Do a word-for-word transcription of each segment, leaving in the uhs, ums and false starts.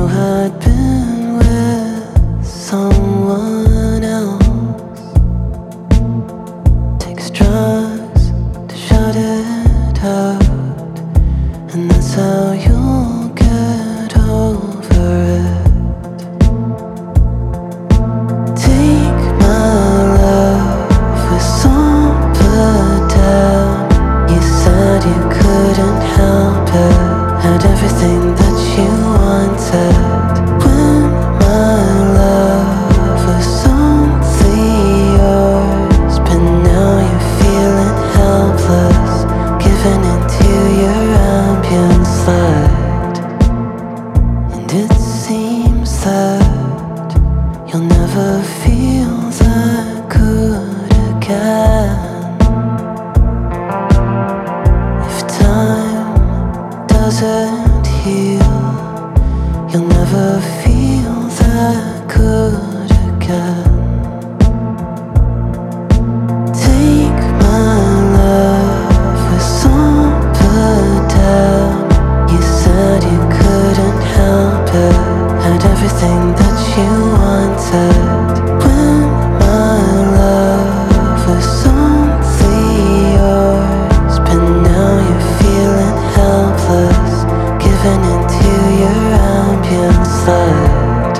had been with someone else, takes drugs to shut it out, and that's how you'll get over it. Take my love with some down. You said you couldn't help it, had everything that you wanted. When my love was only yours, but now you're feeling helpless, giving into your ambient slide. And it seems that you'll never feel that good again. If time doesn't heal, you'll never feel that good again. Take my love with some down. You said you couldn't help it, had everything that you wanted. When my love was only yours, but now you're feeling helpless, giving into your ambient slide.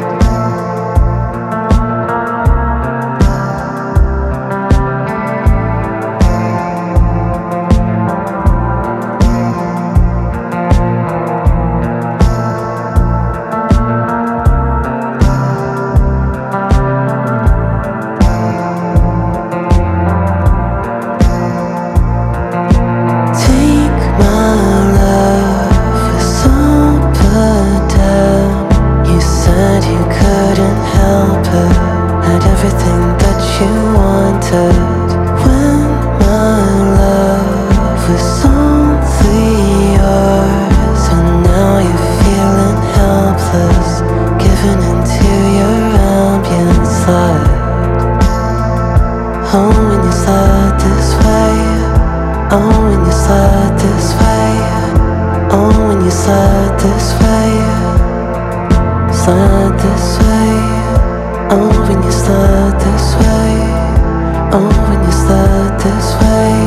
Take my love with some down. You said you couldn't help it, had everything that you wanted. When my love was only yours, and now you're feeling helpless, giving into your ambient slide. Oh, when you slide this way, oh, when you slide this way, oh, when you slide this way, slide this way, oh, when you slide this way, oh, when you slide this way.